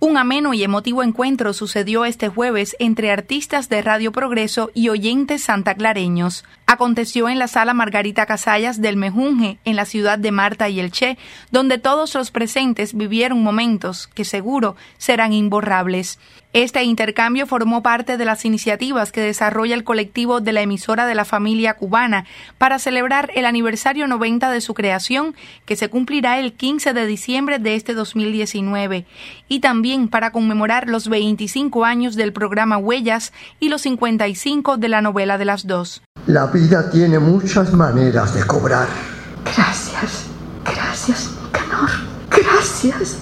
Un ameno y emotivo encuentro sucedió este jueves entre artistas de Radio Progreso y oyentes santaclareños. Aconteció en la sala Margarita Casallas del Mejunje, en la ciudad de Marta y Elche, donde todos los presentes vivieron momentos que seguro serán imborrables. Este intercambio formó parte de las iniciativas que desarrolla el colectivo de la emisora de la familia cubana para celebrar el aniversario 90 de su creación, que se cumplirá el 15 de diciembre de este 2019, y también para conmemorar los 25 años del programa Huellas y los 55 de la novela de las dos. La vida tiene muchas maneras de cobrar. Gracias, Nicanor, gracias.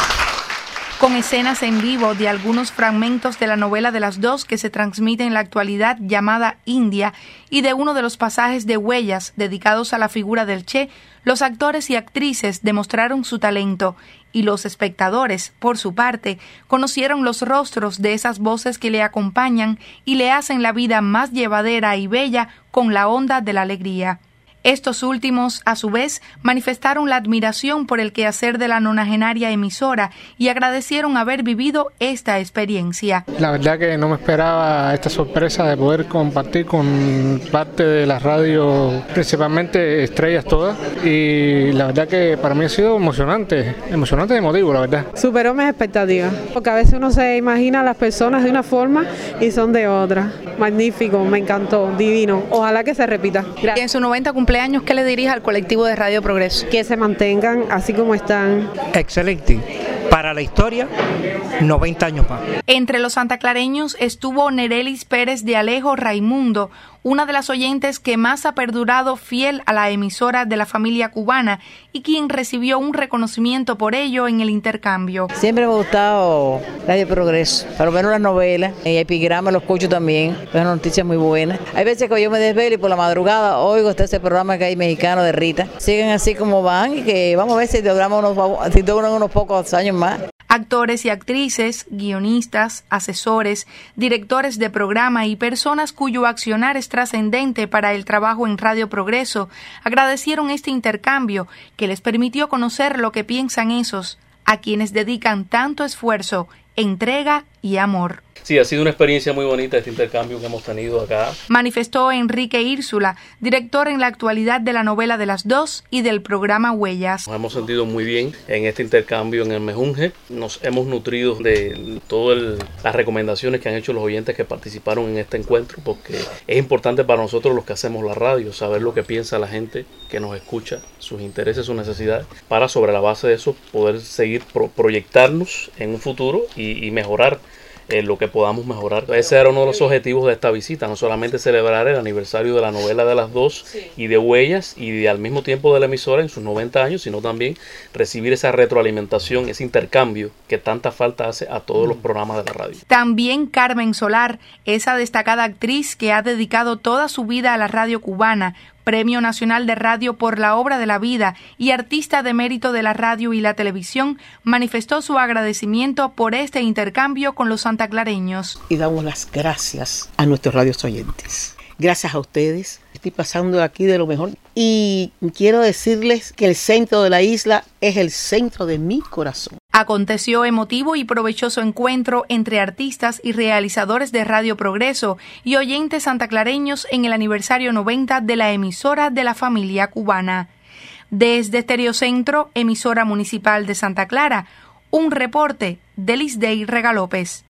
Con escenas en vivo de algunos fragmentos de la novela de las dos que se transmite en la actualidad llamada India y de uno de los pasajes de Huellas dedicados a la figura del Che, los actores y actrices demostraron su talento y los espectadores, por su parte, conocieron los rostros de esas voces que le acompañan y le hacen la vida más llevadera y bella con la onda de la alegría. Estos últimos, a su vez, manifestaron la admiración por el quehacer de la nonagenaria emisora y agradecieron haber vivido esta experiencia. La verdad que no me esperaba esta sorpresa de poder compartir con parte de la radio, principalmente estrellas todas, y la verdad que para mí ha sido emocionante y emotivo, la verdad. Superó mis expectativas, porque a veces uno se imagina a las personas de una forma y son de otra. Magnífico, me encantó, divino. Ojalá que se repita. Gracias. Y en su 90 cumpleaños, ¿qué le dirías al colectivo de Radio Progreso? Que se mantengan así como están. Excelente. Para la historia, 90 años más. Entre los santaclareños estuvo Nerelis Pérez de Alejo Raimundo, una de las oyentes que más ha perdurado fiel a la emisora de la familia cubana y quien recibió un reconocimiento por ello en el intercambio. Siempre me ha gustado Radio Progreso, por lo menos las novelas, y epigrama los escucho también, es una noticia muy buena. Hay veces que yo me desvelo y por la madrugada oigo ese programa que hay mexicano de Rita. Siguen así como van y que vamos a ver si duramos unos pocos años más. Actores y actrices, guionistas, asesores, directores de programa y personas cuyo accionar es trascendente para el trabajo en Radio Progreso agradecieron este intercambio que les permitió conocer lo que piensan esos, a quienes dedican tanto esfuerzo, entrega y amor. Sí, ha sido una experiencia muy bonita este intercambio que hemos tenido acá. Manifestó Enrique Írsula, director en la actualidad de la novela de las dos y del programa Huellas. Nos hemos sentido muy bien en este intercambio en el Mejunje. Nos hemos nutrido de todas las recomendaciones que han hecho los oyentes que participaron en este encuentro, porque es importante para nosotros los que hacemos la radio, saber lo que piensa la gente que nos escucha, sus intereses, sus necesidades, para sobre la base de eso poder seguir proyectarnos en un futuro y mejorar lo que podamos mejorar. Ese era uno de los objetivos de esta visita, no solamente celebrar el aniversario de la novela de las dos y de Huellas y al mismo tiempo de la emisora en sus 90 años, sino también recibir esa retroalimentación, ese intercambio que tanta falta hace a todos los programas de la radio. También Carmen Solar, esa destacada actriz que ha dedicado toda su vida a la radio cubana, Premio Nacional de Radio por la Obra de la Vida y artista de mérito de la radio y la televisión, manifestó su agradecimiento por este intercambio con los santaclareños. Y damos las gracias a nuestros radios oyentes. Gracias a ustedes. Estoy pasando aquí de lo mejor y quiero decirles que el centro de la isla es el centro de mi corazón. Aconteció emotivo y provechoso encuentro entre artistas y realizadores de Radio Progreso y oyentes santaclareños en el aniversario 90 de la emisora de la familia cubana. Desde Estereocentro, emisora municipal de Santa Clara, un reporte de Lisdey Regalópez.